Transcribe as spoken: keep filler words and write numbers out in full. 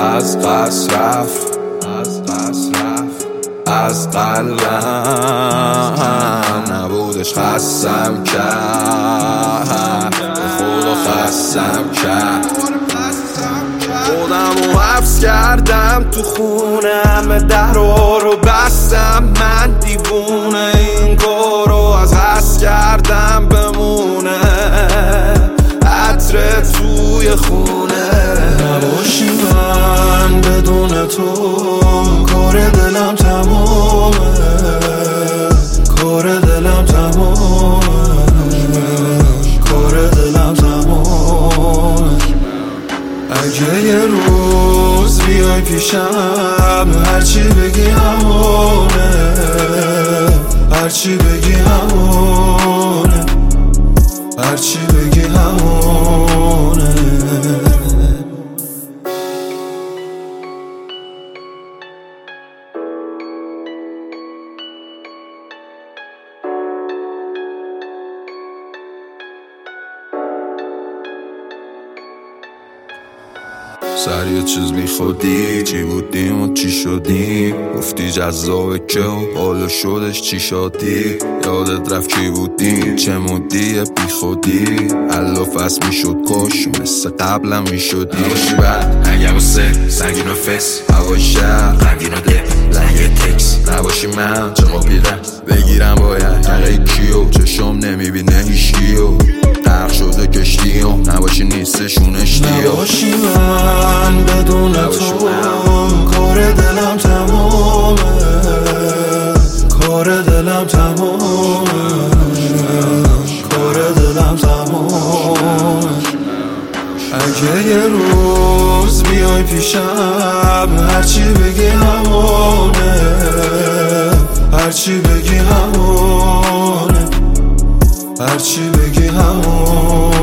از قصد رفت، از قصد رفت، از قلبم نبودش خستم کرد، به خدا خستم کرد. خودم رو حبس کردم تو خونم، درها رو بستم، من دیوونه این کار رو از قصد کردم بمونه عطر توی خونه. نباشی من بدون تو کار دلم تمامه، کار دلم تمامه، کار دلم تمامه. اگه یه روز بیای پیشم هرچی بگی همونه، هرچی بگی همونه، هرچی بگی همونه. سر یه چیز بی خودی چی بودیم و چی شدیم، گفتی جذابه که و حالا شدش چی شدی. یادت رفت کی بودیم چه مودی بی خودی، علف از می شد کش مثل قبلم می شدی. نباشی بعد هنگم و سه سنگین و فس هوای شهر غمگین و ده لنگ تکس. نباشی من چه قابیدم بگیرم باید یقه کیو، چشم نمیبینه هیشگیو غرق شده کشتیم. نباشی نیستشون اشتیو. نباشی من بدون تو کار دلم تمامه، کار دلم تمامه، کار دلم تمامه. اگه یه روز بیای پیشم هرچی بگی همونه، هرچی بگی همونه، هرچی بگی همونه.